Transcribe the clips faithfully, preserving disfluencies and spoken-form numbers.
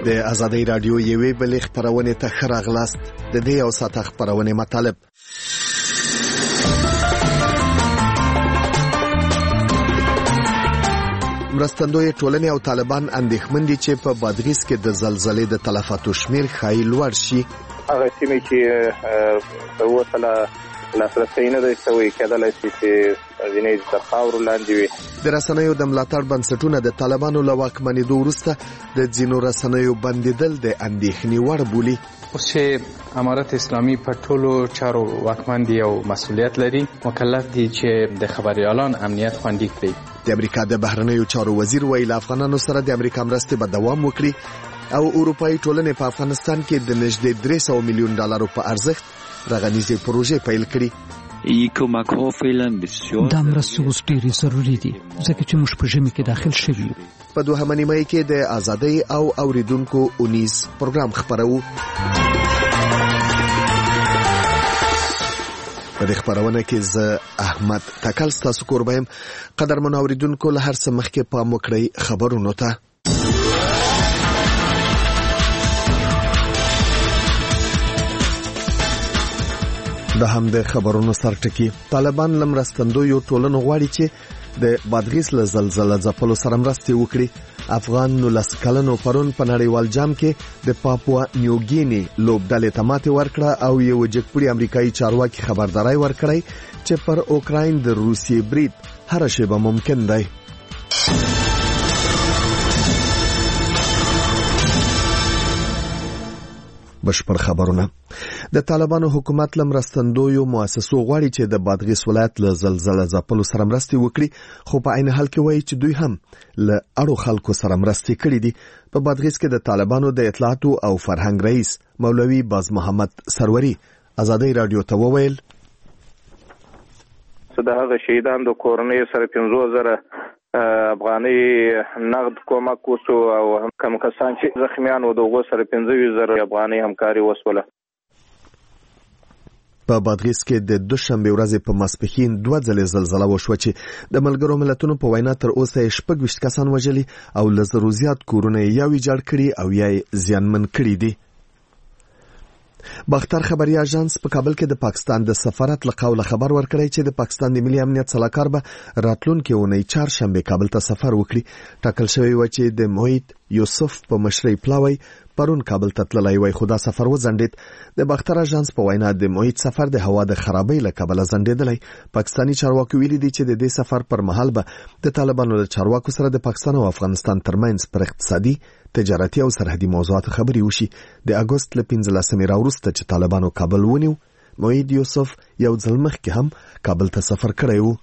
د آزادۍ رادیو یوې بلې خپرونې ته ښه راغلاست. د دې یو ساعته خپرونې مطالب: مرستندوی ټولنې او طالبان اندېښمن دي چې په بادغیس کې د زلزلې د تلفاتو شمیر ښایي لوړ شي. هغه سیمې چې اوسله لاسرسی نه دی شوی کېدلی شي چې ځینې تر خاورو لاندې وي. د رسنیو د ملاتړ بنسټونه د طالبانو له واکمنېدو وروسته د ځینو رسنیو بندېدل د اندېښنې وړ بولي. اوس چې امارت اسلامي په ټولو چارو واکمن دی او مسؤلیت لري، مکلف دی چې د خبریالان امنیت خوندي کړي. د امریکا د بهرنیو چارو وزیر ویل افغانانو سره د امریکا مرستې به دوام وکړي او اروپایي ټولنې په افغانستان کې د نږدې درې سوه میلیون ډالرو په ارزښت رغنیزې پروژې پیل کړي. دا مرستې اوس ډېرې ضروري دي ځکه چې موږ په ژمي کې داخل شوي یو. په دوهمه نیمایي کې د ازادۍ او اوریدونکو اونیز پروګرام خپروو. په دې خپرونه کې زه احمد تکل ستاسو کوربه یم. قدرمنو اوریدونکو، له هر څه مخکې پام وکړئ خبرونو ته. دا هم د خبرونو سرټکی. طالبان له مرستندویو ټولنو غواړي چې د بادغیس له زلزلې ځپلو سره مرستې وکړي. افغان نولس کلنو پرون په نړیوال جام کې د پاپوا نیوګینی لوبډلې ته ماتې ورکړه او یو جګپوړي امریکایي چارواکي خبرداري ورکړی چې پر اوکراین د روسیې برید هر شیبه ممکن دی. بشپړ خبرونه. د طالبانو حکومت له مرستندویو مؤسسو غواړي چې د بادغیس ولایت له زلزلې ځپلو سره مرستې وکړي، خو په عین حال کې وایي چې دوی هم له اړو خلکو سره مرستې کړې دي. په بادغیس کې د طالبانو د اطلاعاتو او فرهنګ رئیس مولوي باز محمد سروري آزادۍ رادیو ته وویل چې د هغه شهیدانو د کورنۍ سره پنځوس زره افغاني نقد کومک وشو او هم کوم کسان چې زخمیان و دغه سره پنځه زره افغاني همکاري وسوله. په بادغیس کې د دوشنبه ورځې په ماسپښین دوه ځلې زلزلہ وشوه چې د ملګرو ملتونو په وینا تر اوسه شپږ ویشت کسان وژلي او له زرو زیات کورونه یې یا ویجاړ کړي او یا زیانمن کړي دي. باختر خبري اژانس په کابل کې د پاکستان د سفارت له قوله خبر ورکړی چې د پاکستان د ملي امنیت سلاکار به راتلونکي اونۍ چهارشنبه کابل ته سفر وکړي. ټاکل شوی و چې د محیط یوسف په مشرۍ پلاوی پرون کابل ته تللی وای، خو دا سفر وځنډید. د باختر اژانس په وینا د محیط سفر د هوا د خرابۍ له کبله ځنډېدلی. پاکستاني چارواکو ویلي دي چې د دې سفر پر مهال به د طالبانو له چارواکو سره د پاکستان او افغانستان ترمنځ پر اقتصادي، تجارتي او سرحدي موضوعاتو خبرې وشي. د اګوست له پنځلسمې راوروسته چې طالبانو کابل ونیو، محیط یوسف یو ځل مخکې هم کابل ته سفر کړی و.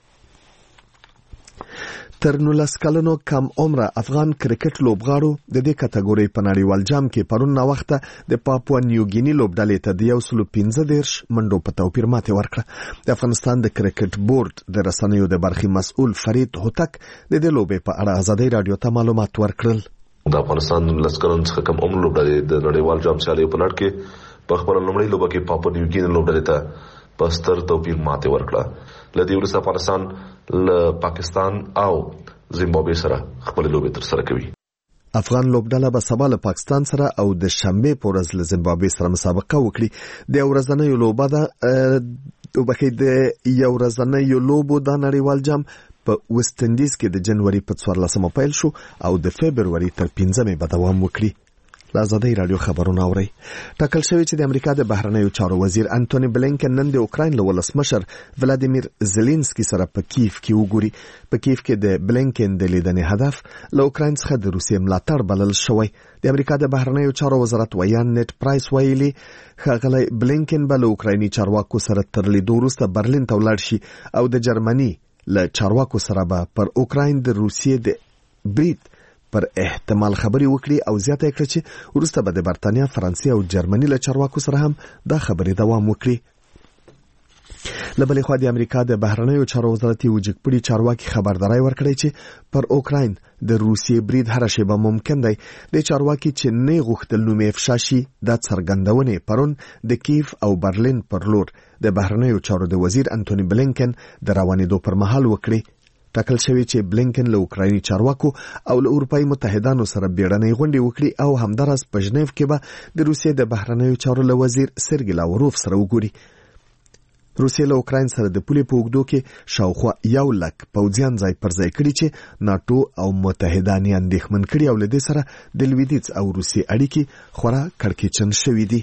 تر نولس کلنو کم عمره افغان کرکټ لوبغاړو د دې کټګورۍ په نړیوال جام کې پرون ناوخته د پاپوا نیوګینی لوبډلې ته د یو سل پنځه دېرش منډو په توپیر ماتې ورکړه. د افغانستان د کرکټ بورډ د رسنیو د برخې مسؤل فرید هوتک د دې لوبې په اړه آزادۍ رادیو ته معلومات ورکړل. د افغانستان نولس کلن څخه کم عمر لوبډلې د نړیوال جام سیالیو په لړ کې په خپل لومړۍ لوبه کې پاپوا نیوګینی لوبډلې ته په ستر توپیر ماتې ورکړه. له دې وروسته افغانستان له پاکستان او زیمبابوې سره خپل لوبې تر سره کوي. افغان لوبډله به سبا له پاکستان سره او د شنبه په ورځ له زیمبابوې سره مسابقه وکړي. د ورځنۍ لوبه ده وبکې د یو ورځنۍ لوبو د نړیوال جام په ویسټ انډیز کې د جنوري په څوارلسمه پیل شو او د فبروري تر پنځمې به دوام وکړي. آزادۍ رادیو خبرونه اوري. ټاکل شوی چې د امریکا د بهرنیو چارو وزیر انټونی بلینکن نن د اوکراین له ولسمشر ولادیمیر زيلنسکي سره په کیف کې وګوري. په کیف کې د بلینکن د لیدنې هدف له اوکراین څخه د روسیې ملاتړ بلل شوی. د امریکا د بهرنیو چارو وزارت ویان نت پرایس ویلي ښاغلی بلینکن به له اوکرایني چارواکو سره تر لیدو وروسته برلین ته ولاړ شي او د جرمني له چارواکو سره به پر اوکراین د روسیې د برید پر احتمال خبري وکړي او زیاته کړي چې وروسته به د برتانیا، فرانسې او جرمني له چارواکو سره هم دا خبري دوام وکړي. له بلې خوا د امریکا د بهرنیو چارو وزارت یو جګپوړي چارواکي خبرداري ورکړی چې پر اوکراین د روسیې برید هر شیبه ممکن دی. د چارواکي چې نه غوښتل نوم افشا شي د څرګندونې پرون د کیف او برلین پر لور د بهرنیو چارو د وزیر انټونی بلینکن د روانېدو پر مهال وکړي. ټاکل شوی چې بلینکن له اوکرایني چارواکو او له اروپאי متحدانو سره بیړنۍ غونډه وکړي او همدارس په ژنیف کې به د روسیې د بهرنیو چارو له وزیر سرګی لاوروف سره وګوري. روسیې له اوکراین سره د پولې په اوږدو کې شاوخوا یو لک پوځیان ځای پر ځای کړي چې ناټو او متحدان یې اندېښمن کړي او له دې سره د لویدیځ او روسیې اړیکې خورا کړکېچن شوي دي.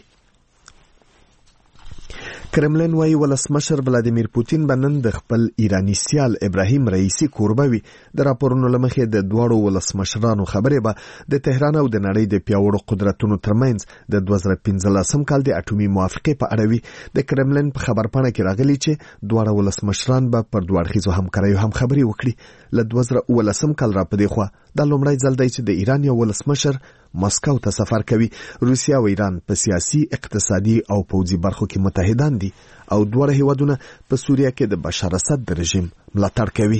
کرملین وايي ولسمشر ولادیمیر پوتین به نن د خپل ایرانی سیال ابراهیم رئیسی کوربه وي. د راپورونو له مخې د دواړو ولسمشرانو خبرې به د تهران او د نړۍ د پیاوړو قدرتونو ترمنځ د دوه زره پنځلسم کال د اټومي موافقې په اړه وي. د کرملین په خبرپاڼه کې راغلي چې دواړه ولسمشران به پر دوه اړخیزو همکاریو هم خبرې وکړي. له دوه زره اوولسم کال را پدې خوا دا لومړی ځل دی چې د ایران یو ولسمشر مسکو ته سفر کوي. روسیا او ایران په سیاسي، اقتصادي او پوځي برخو کې متحدان دي او دواړه هیوادونه په سوریه کې د بشار اسد د رژیم ملاتړ کوي.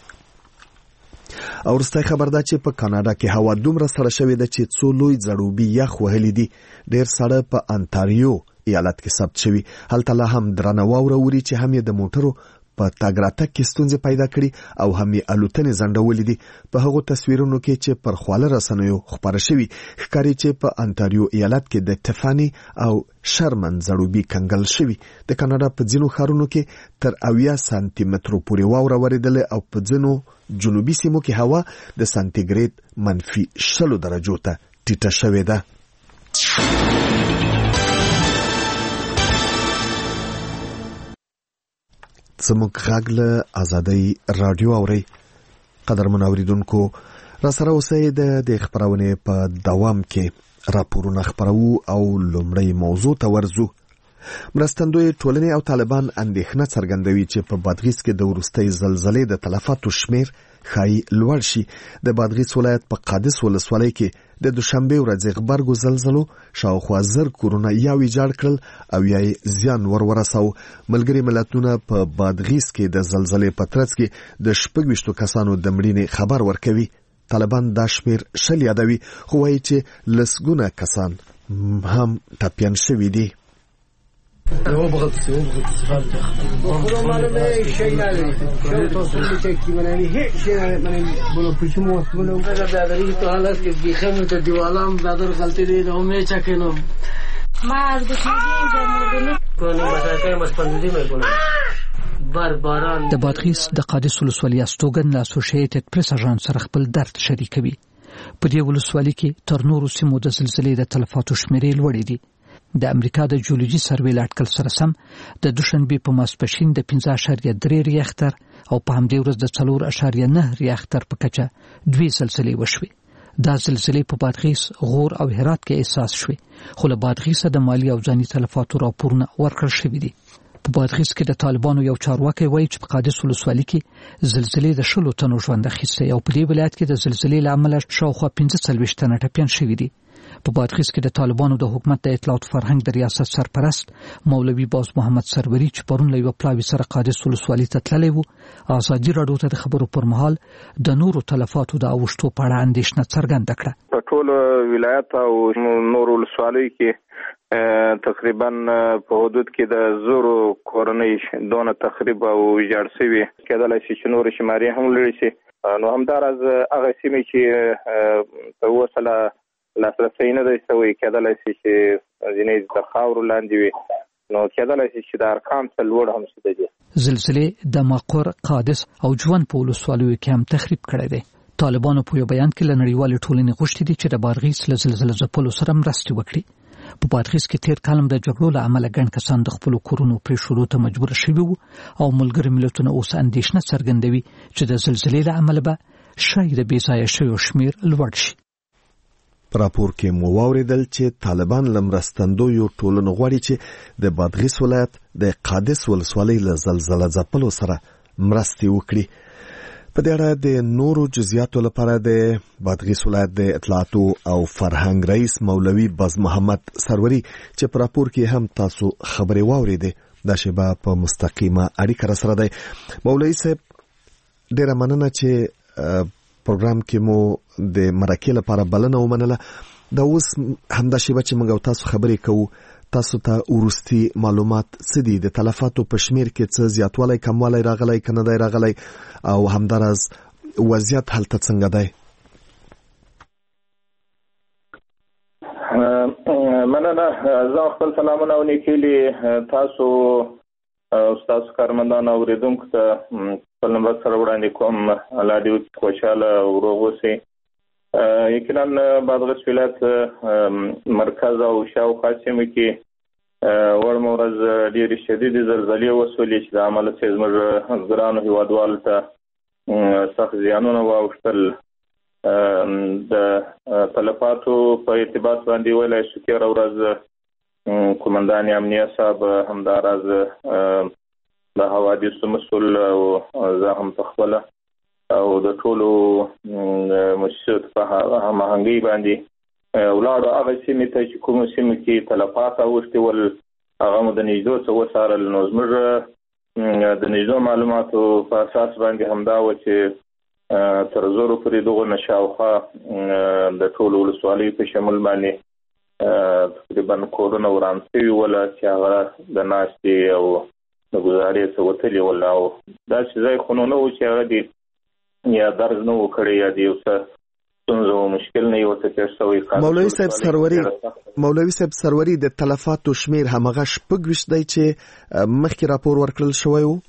او وروستی خبر دا چې په کاناډا کې هوا دومره سړه شوې ده چې څو لوی ځړوبي یخ وهلي دي. ډېر سړه په انټاریو ایالت کې ثبت شوي. هلته لا هم درنه واوره وري چې هم یې د موټرو په تګ راتګ کې ستونزې پیدا کړي او هم یې الوتنې ځنډولې دي. په هغو تصویرونو کې چې پر خواله رسنیو خپاره شوي ښکاري چې په انټاریو ایالت کې د ټفانی او شرمن ځړوبي کنګل شوي. د کاناډا په ځینو ښارونو کې تر اویا سانتي مترو پورې واوره ورېدلې او په ځینو جنوبي سیمو کې هوا د سانتیګریډ منفي شلو درجو ته ټیټه شوې ده. زموږ غږ له ازادۍ راډیو اورئ. قدرمن اوریدونکو را سره اوسئ. د خبرونې په دوام کې راپورونه خبرو او لومړی موضوع ته ورځو. مرستندوی ټولنې او طالبان اندېښنه څرګندوي چې په بادغیس کې د وروستۍ زلزلې د تلفاتو شمیر ښایي لوړ شي. د بادغیس ولایت په قادس ولسوالۍ کې د دوشنبه ورځې غبرګو زلزلو شاوخوا زر کورونه یا ویجاړ کړل او یا زیان ور ورساو. ملګري ملتونه په بادغیس کې د زلزلې په ترڅ کې د شپږ ویشتو کسانو د مړینې خبر ورکوي. طالبان دا شمیر شل یادوي خو وایي چې لسګونه کسان هم ټپیان شوي دي. هو بغض هو بغض خلاص معلومه شيء نداری شو توصل چکی منی هیچ شيء من بلو پیشمو بلو دادری تو حالت که بیخم تو دیوالام دادر غلطی دی اومه چکنم ما از بخیری جمعونی کنم مساکه مسپندی میکنم بار باران د بادغیس د قادس ولسوالۍ استوګن له اسوسییټډ پریس اژانس سره خپل درد شریکوي. په دې ولسوالۍ کې تر نورو سیمو د زلزلې د تلفاتو شمیرې لوړې دي. د امریکا د جیولوژي سروې لاټکل سره سم د دوشنبه په ماسپښین د پنځه اعشاریه درې ریاختر او په همدې ورځ د څلور اعشاریه نه ریاختر په کچه دوی زلزلې وشوي. دا زلزلې په بادغیس، غور او هرات کې احساس شوي خو له بادغیس د مالی او ځاني تلفاتو راپورونه ورکړل شوي دي. په بادغیس کې د طالبانو یو چارواکي وایي چې په قادس ولسوالۍ کې زلزلې د شلو تنو ژوند اخیستی او په دې ولایت کې د زلزلې له امله شاوخوا پنځه څلوېښت تنه ټپیان شوي دي. په بادغیس کې د طالبانو د حکومت د اطلاعات فرهنګ د ریاست سرپرست مولوي باز محمد سروري چې پرون له یو پلاوي سره قادس ولسوالۍ ته تللی و ازادي راډیو ته د خبرو پر مهال د نورو تلفاتو د اوښتو په اړه اندېښنه څرګنده کړه. په ټول ولایت او نورو ولسوالیو کې تقریبا په حدود کې د زورو کورنۍ دونه تخریب او ویجاړ شوي کېدلی شي چې نورې شمارې هم لري شي. نو همداراز هغه سیمې چې تر اوسه لا لاسرسی نه دی شوی کېدلی شي چې ځینې د خاورو لاندې وي نو کېدلی شي چې د ارقام څه لوړ هم شي. دي زلزلې د ماقور، قادس او جوان په ولسوالیو کې هم تخریب کړی دی. طالبانو په یو بیان کې له نړیوالې ټولنې غوښتي دي چې د بادغیس له زلزلې ځپلو سره مرستې وکړي. په بادغیس کې تیر کال د جګړو له امله ګڼ کسان د خپلو کورونو پرېښودو ته مجبور شوي وو او ملګري ملتونه اوس اندېښنه څرګندوي چې د زلزلې له امله به شاید د بې ځایه شویو شمیر لوړ شي. په راپور کې مو واوریدل چې طالبان له مرستندویو ټولنو غواړي چې د بادغیس ولایت د قادس ولسوالۍ له زلزله ځپلو سره مرستې وکړي. په دې اړه د نورو جزئیاتو لپاره د بادغیس ولایت د اطلاعاتو او فرهنګ رئیس مولوي باز محمد سروري چې په راپور کې هم تاسو خبرې واوریدې دا شیبه په مستقیمه اړیکه را سره دی. مولوي صاحب ډیره مننه چې پروګرام کې مو د مرکې لپاره بلنه ومنله. دا اوس همدا شیبه چې موږ تاسو خبرې کوو تاسو ته ورستي معلومات څه دي؟ د تلفاتو په شمیر کې څه زیاتوالی کموالی راغلی که نه دی راغلی او همداراز وضعیت هلته څنګه دی؟ مننه. زه خپل سلامونه او نیکیلي تاسو او ستاسو کارمندان او اوریدونکو ته خپل نمبر سره وړاندې کوم. الله دې وکړي خوشحاله او روغ اوسئ. یقینا بادغیس ولایت مرکز او شاوخوا سیمو کې وړمه ورځ ډېرې شدیدې زلزلې وسولې چې د امله څخه زموږ ګرانو هیوادوالو ته سخت زیانونه واوښتل. د تلفاتو په ارتباط باندې ویلی شو تېره ورځ قومندان امنیه صاحب همداراز د حوادثو مسؤل او زه هم په خپله او د ټولو مؤسسو په هماهنګۍ باندې ولاړو هغه سیمې ته چې کومو سیمو کې تلفات اوښتي ول هغه مو د نږدو څه وڅارل. نو زموږ د نږدو معلوماتو په اساس باندې همدا وه چې تر زرو پورې دغو نه شاوخوا د ټولو ولسوالیو په شمول باندې تقریبا کورونه وران شوي ول چې هغه د ناستې او د ګزارې څه وتلي ول او داسې ځای خو نو نه و چې هغه دې یا درز نه و کړی یا د یو څه ستونزه و مشکل نه یې ورته تېر شوی. مولوي صاحب سروري مولوي صاحب سروري د تلفاتو شمیر همغه شپږ ویشت دی چې مخکې راپور ورکړل شوی و؟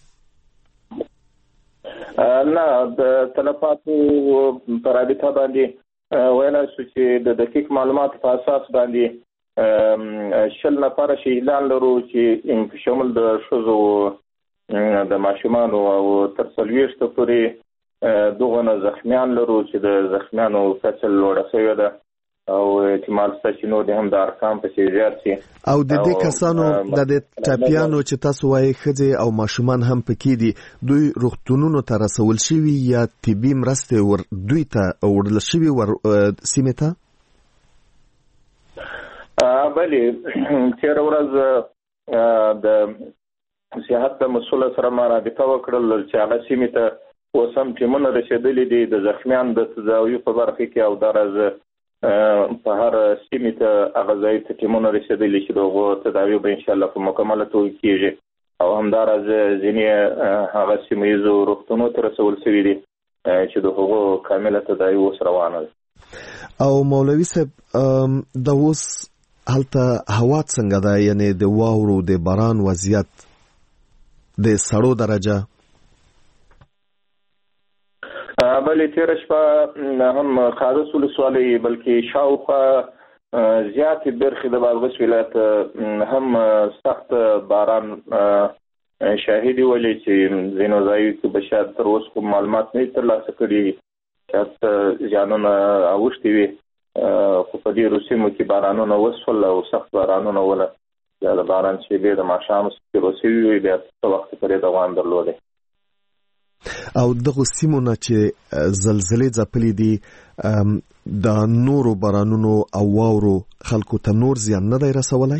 نه، د تلفاتو په رابطه باندې ویلی شو چې د دقیق معلوماتو په اساس باندې شل نفره شهیدان لرو چې په شمول د ښځو د ماشومانو او تر څلوېښتو پورې دغه نه زخمیان لرو چې د زخمیانو کچه لوړه شوې ده او احتمال شته چې نور دې هم د ارقام پسې زیات شي. او د دې کسانو د دې ټپیانو چې تاسو وایي ښځې او ماشومان هم پکې دي، دوی روغتونونو ته رسول شوي یا طبي مرستې ور دوی ته وړل شوي ور سیمې ته؟ بلې تېره ورځ د صحت د مسؤل سره ما رابطه وکړل چې هغه سیمې ته اوس هم ټیمونه رسېدلي دي د زخمیانو د تداوي په برخه کې او دراز په هر سیمې ته هغه ځای ته ټیمونه رسېدلي چې د هغو تداوي به انشاءالله په مکمله توګه کېږي او همداراز ځینې هغه سیمه ییزو روغتونو ته رسول شوي دي چې د هغو کامله تداوي اوس روانه ده. او مولوي صاحب د اوس هلته هوا څنګه ده؟ یعنې د واورو د باران وضعیت د سړو درجه؟ بلې تېره شپه هم قادس ولسوالۍ بلکې شاوخوا زیاتې برخې د بادغیس ولایت هم سخت باران شاهدي ولې چې ځینو ځایو کې به شاید تر اوسه کوم معلومات نه ترلاسه کړي شاید زیانونه اوښتي وي خو په ډېرو سیمو کې بارانونه وشول او سخت بارانونه وله بیا د باران شېبې د ماښام څخه روسوي وي بیا څه وخت پورې دوام درلودی. او دغه سیمو نه چې زلزلې ځپلې دي د نورو بارانونو او واورو خلکو ته نور زیان نه دی رسولی؟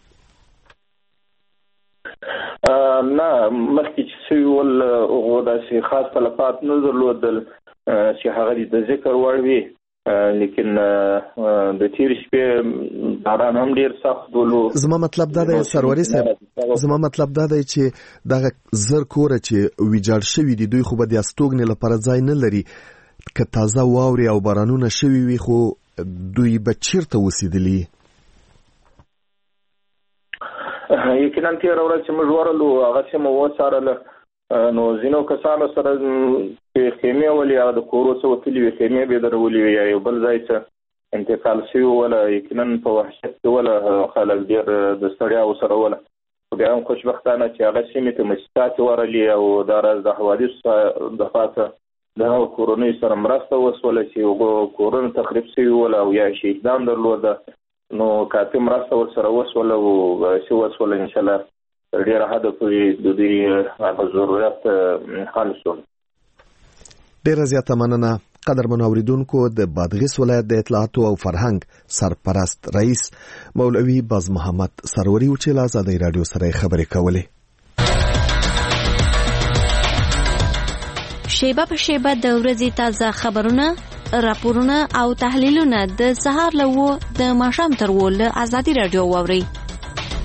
نه، مخکې چې سوي ول هغو داسې خاص تلفات نه درلودل چې هغه د ذکر وړ وي، لیکن د تېرې شپې باران هم ډېر سخت ولو. زما مطلب دا دی سروري صاحب، زما مطلب دا دی چې دغه زر کوره چې ویجاړ شوي دي دوی خو به د استوګنې لپاره ځای نه لري. که تازه واورې او بارانونه شوي وي خو دوی به چیرته اوسېدلي؟ یقینا تېره ورځ چې موږ ورغلو هغه سیمه وڅارله نو ځینو کسانو سره چې خیمې ولې هغه د کورو څه وتلي وي خیمې به درولي وي یا یو بل ځای څه انتقال شوي وله یقینا په وحشت کې وله خلک ډېر د ستړیاو سره وله خو بیا هم خوشبختانه چې هغه سیمې ته مؤسسات ورغلي او دا راز د حوادثو د خاصه د هغو کورنیو سره مرسته وسوله چې هغو کورونه تخریب شوي وله او یا شهیدان درلوده نو کافي مرسته ورسره وسوله او څه وسوله انشاءالله تر ډېره حده پورې د دوی هغه ضرورت حل شول. ډېره زیاته مننه. قدرمنو اوریدونکو، د بادغیس ولایت د اطلاعاتو او فرهنګ سرپرست رئیس مولوي باز محمد سروري و چې له ازادۍ راډیو سره خبرې کولې. شیبه په شیبه د ورځې تازه خبرونه، راپورونه او تحلیلونه د سهار له و د ماښام تر و له ازادۍ راډیو واورئ.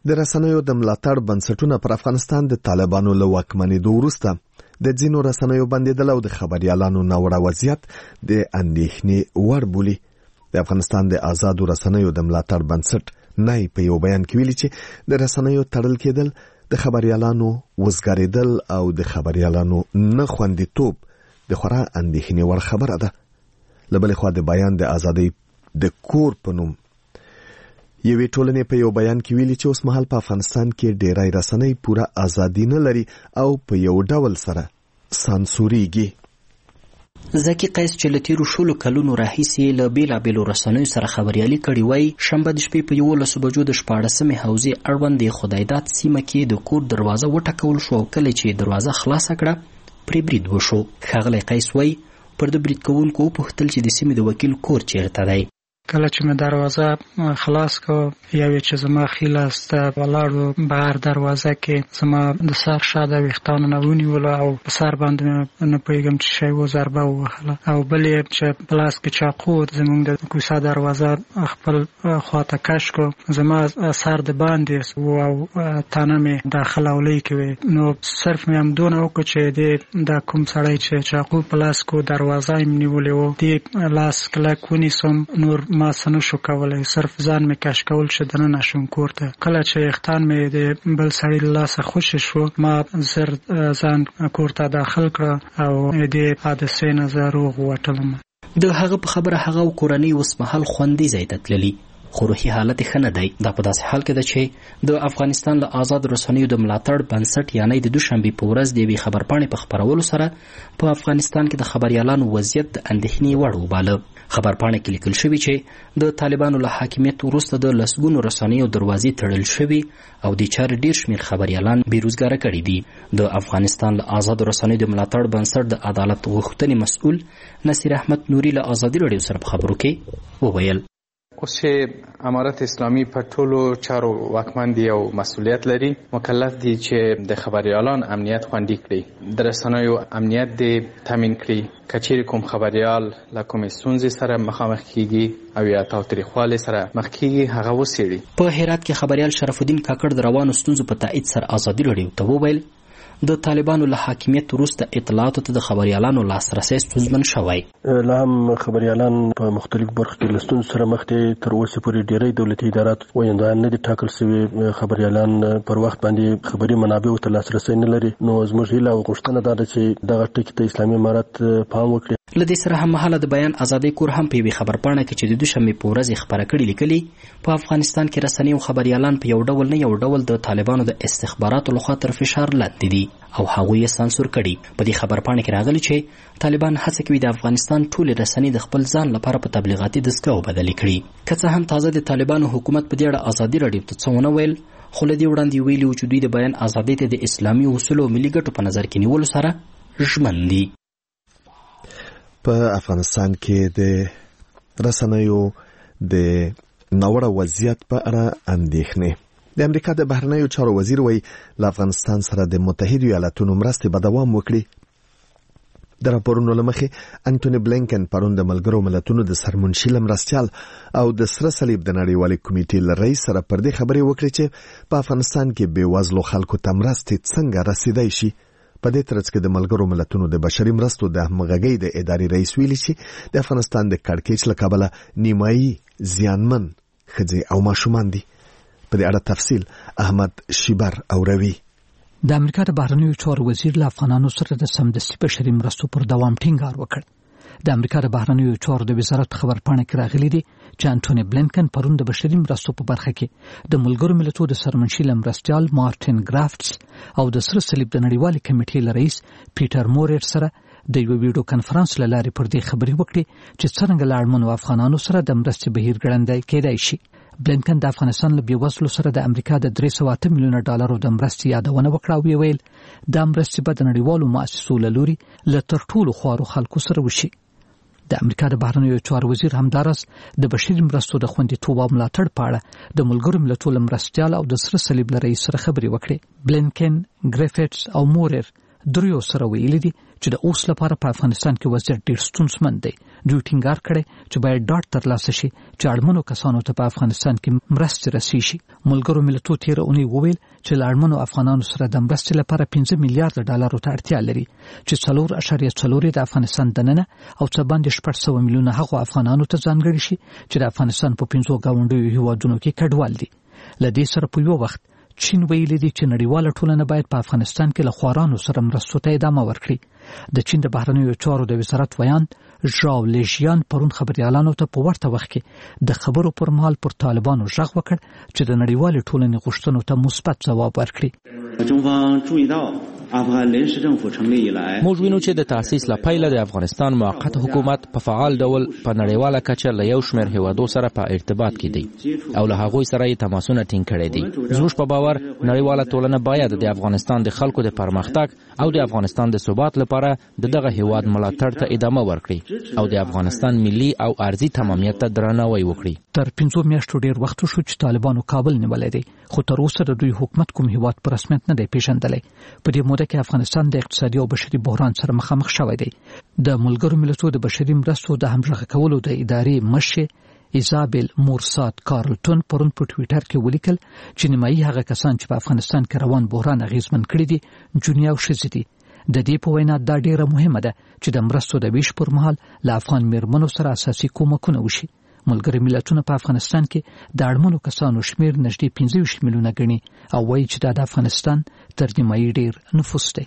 د رسنیو د ملاتړ بنسټونه پر افغانستان د طالبانو له واکمنېدو وروسته د ځینو رسنیو بندیدل او د خبريالانو ناوړه وضعیت د اندېښنې وړ بولي. د افغانستان د آزادو رسنیو د ملاتړ بنسټ نای په یو بیان کې ویلي چې د رسنیو تړل کېدل د خبريالانو وزګارېدل او د خبريالانو نه خوندیتوب د خورا اندېښنې وړ خبره ده. له بلې خوا د بیان د ازادۍ د کور په نوم یوې ټولنې په یو بیان کې ویلي چې اوس مهال په افغانستان کې ډېری رسنۍ پوره ازادي نه لري او په یو ډول سره سانسوريږي. زکی قیس چې له تیرو شلو کلونو راهیسې له بېلابېلو رسنیو سره خبريالي کړې وای، شنبه د شپې په یولسو بجو د شپاړسمې حوزې اړوند د خدایداد سیمه کې د کور دروازه وټکول شو او کله چې دروازه خلاصه کړه پرې برید وشو. ښاغلی قیس وای پر د برید کوونکو وپوښتل چې د سیمې د وکیل کور چیرته دی. کله چې مې دروازه خلاص کو یو چې زما خیلاسته ولاړو بهر دروازه کې زما د سر شاده وختانو نه ونیول او په سر باندې نه پوهېږم چې شی و ضربه ووهله او بل یې چې پلاس کې چاقو زموږ د کوڅه دروازه خپل خواته کش کو زما سر د باندې و او تانه مې داخله ولۍ کې نو صرف مې همدونه وکړو چې د دا کوم سړی چې چاقو پلاس کو دروازه یې نیولې و دې لاس کلک ونیسم نور ما سنو شو کولای صرف ځان مې کش کول چې دنه نشم کور ته. کله چې اختان مې د بل سړي لاسه خوش شو ما زر ځان کور ته داخل کړ او دې حادثې نه زه روغ وټلم. د هغه په خبره هغه کورنۍ اوس مهال خوندي ځای ته تللي خو روحي حالت یې ښه نه دی. دا په داسې حال کې ده چې د افغانستان له آزاد رسنیو د ملاتړ بنسټ یعنی د دوشنبې په ورځ د یوې خبرپاڼې په خپرولو سره په افغانستان کې د خبریالانو وضعیت د اندېښنې وړ وباله. خبرپاڼه کې لیکل شوي چې د طالبانو له حاکمیت وروسته د لسګونو رسنیو دروازې تړل شوي او د چارې ډیر شمېر خبریالان بیروزګاره کړي دي. د افغانستان له آزاد رسنیو د ملاتړ بنسټ د عدالت غوښتنې مسؤل نصیر احمد نوري له ازادي راډیو سره په خبرو کې وویل اوس چې امارت اسلامي په ټولو چارو واکمن دی او مسؤلیت لري، مکلف دي چې د خبریالان امنیت خوندي کړي، د رسنیو امنیت دی تامین کړي. کچېرې کوم خبریال له کومې ستونزې سره مخامخ کیږي او یا تاوتریخوالي سره مخ کیږي هغه وڅېړي. په هرات کې خبریال شرف الدین کاکړ د روانو ستونزو په تایید سره ازادي راډیو ته وویل د طالبانو له حاکمیت وروسته اطلاعاتو ته د خبریالانو لاسرسی ستونزمن شوی. لا هم خبریالان په مختلفو برخو کې له ستونزو سره مخ دي. تر اوسه پورې ډېری دولتي ادارات ویندویان نه دي ټاکل شوي. خبریالان پر وخت باندې خبري منابعو ته لاسرسی نه لري. نو زموږ هیله او غوښتنه دا ده چې دغه ټکي ته اسلامي امارت پام وکړي. له دې سره هممهاله د بیان ازادۍ کور هم په یوې خبرپاڼه کې چې د دوشنبې په ورځ یې خپره کړې لیکلي په افغانستان کې رسنۍ او خبریالان په یو ډول نه یو ډول د طالبانو د استخباراتو لخوا تر فشار لاندې دي او هغوی یې سانسور کړي. په دې خبرپاڼه کې راغلي چې طالبان هڅه کوي د افغانستان ټولې رسنۍ د خپل ځان لپاره په تبلیغاتي دستګاو بدلې کړي. که څه هم تازه د طالبانو حکومت په دې اړه ازادي راډیو ته څه ونه ویل، خو له دې وړاندې ویلي وو چې دوی د بیان ازادۍ ته د اسلامي اصولو او ملي ګټو په نظر کې نیولو سره ژمن دي. په افغانستان کې د رسنیو د ناوړه وضعیت په اړه اندېښنې. د امریکا د بهرنیو چارو وزیر وایي له افغانستان سره د متحدو ایالاتونو مرستې به دوام وکړي. د راپورونو له مخې انټوني بلینکن پرون د ملګرو ملتونو د سرمنشي له مرستیال او د سره صلیب د نړیوالې کمیټې له رئیس سره پر دې خبرې وکړې چې په افغانستان کې بېوزلو خلکو ته مرستې څنګه رسیدای شي. په دې ترڅ کې د ملګرو ملتونو د بشري مرستو د همغږۍ د ادارې رئیس ویلي چې د افغانستان د کړکېچ له کبله نیمایي زیانمن ښځې او ماشومان دي. په دې اړه تفصیل احمد شیبر اوروي. د امریکا د بهرنیو چارو وزیر له افغانانو سره د سمدستي بشري مرستو پر دوام ټینګار وکړ. د امریکا د بهرنیو چارو د وزارت خبرپاڼه کې راغلي دي چې انټوني بلینکن پرون د بشري مرستو په برخه کې د ملګرو ملتونو د سرمنشي له مرستیال مارټین ګرافټس او د سره صلیب د نړیوالې کمیټې له رئیس پیټر مورر سره د یو ویډیو کانفرنس له لارې پر دې خبرې وکړي چې څرنګه له اړمنو افغانانو سره د مرستې بهیر ګړندی کېدای شي. بلینکن د افغانستان له بېوزلو سره د امریکا د درې سوه اته میلیونه ډالرو د مرستې یادونه وکړه او ویل دا مرستې به د نړیوالو مؤسسو له لوري له تر ټولو خوارو خلکو سره وشي. د امریکا د بهرنیو چارو وزیر همداراز د بشري مرستو د خوندیتوب او ملاتړ په اړه د ملګرو ملتونو مرستیال او د سره صلیب له رئیس سره خبرې وکړې. بلینکن، ګریفټس او مورر دریو سره ویلي دي چې د اوس لپاره په افغانستان کې وضعیت ډېر ستونزمن دی. دوی ټینګار کړی چې باید ډاډ ترلاسه شي چې اړمنو کسانو ته په افغانستان کې مرستې رسیږي. ملګرو ملتونو تېره اونۍ وویل چې له اړمنو افغانانو سره د مرستې لپاره پنځه میلیارډ ډالرو ته اړتیا لري چې څلور اعشاریه څلور د افغانستان دننه او څه باندې شپږ سوه میلیونه هغو افغانانو ته ځانګړي شي چې د افغانستان په پنځو ګاونډیو هیوادونو کې کډوال دي. له دې سره په یو وخت چین ویلي دی چې نړیواله ټولنه باید په افغانستان کې له خوارانو سره مرستو ته ادامه ورکړي. د چین د بهرنیو چارو د وزارت ویان ژاو لیژیان پرون خبريالانو ته په ورته وخت کې د خبرو پر مهال پر طالبانو ژغ وکړ چې د نړیوالې ټولنې غوښتنو ته مثبت ځواب ورکړي. موږ وینو چې د تاسیس له پیله د افغانستان موقت حکومت په فعال ډول په نړیواله کچه له یو شمېر هیوادو سره په ارتباط کې دی او له هغوی سره یې تماسونه ټینګ کړي دي. زموږ په باور نړیواله ټولنه باید د افغانستان د خلکو د پرمختګ او د افغانستان د ثبات لپاره د دغه هیواد ملاتړ ته ادامه ورکړي او د افغانستان ملي او ارضي تمامیت ته درناوی وکړي. تر پنځو میاشتو ډیر وخت شو چې طالبانو کابل نیولې دي، خو تر اوسه د دوی حکومت کوم هیواد په رسمیت نه دی پیژندلی. په دې موده کې افغانستان د اقتصادي او بشري بحران سره مخامخ شوی دی. د ملګرو ملتونو د بشري مرستو د همغږي کولو د ادارې مشر ایزابل مورسات کارلټون پرون په ټوئیټر کې ولیکل چې نیمایي هغه کسان چې په افغانستان کې روان بحران اغیزمن کړي دي جونیا او ښځې دي. د دې په وینا دا ډیره مهمه ده چې د مرستو د ویش پر مهال له افغان میرمنو سره اساسي کومکونه وشي. ملګري ملتونه په افغانستان کې د اړمنو کسانو شمیر نږدې پنځه ویشت میلیونه ګڼي او وایي چې دا د افغانستان تر نیمایي ډیر نفوس دی.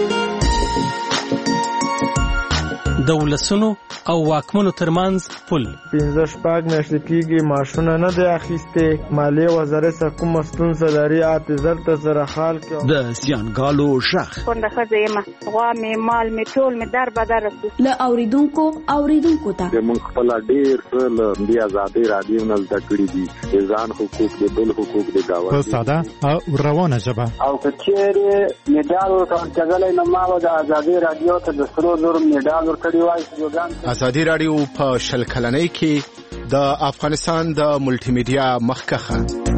د ولسونو او واکمنو ترمنځ پل پنځه شپږ میاشتې کېږي معاشونه نه دی اخیستې. مالیې وزارت څخه کومه ستونزه لري حافظر ته سره حال کې د زیانګالو غږ کونډه ښځه یم، غوا مې مال مې ټول مې در بدر رسي له اوریدونکو اوریدونکو ته موږ خپل ډېر څه له دې ازادۍ راډیو نه زده کړي دي، د ځان حقوق د بل حقوق د گاونډي په ساده او روانه ژبه او که چېرې میډال ورکول کېدلی نو ما به د ازادۍ راډیو ته د سرو زرو میډال ورکړی وای. ازادي راډیو په شل کلنۍ کې د افغانستان د ملټي میډیا مخکخه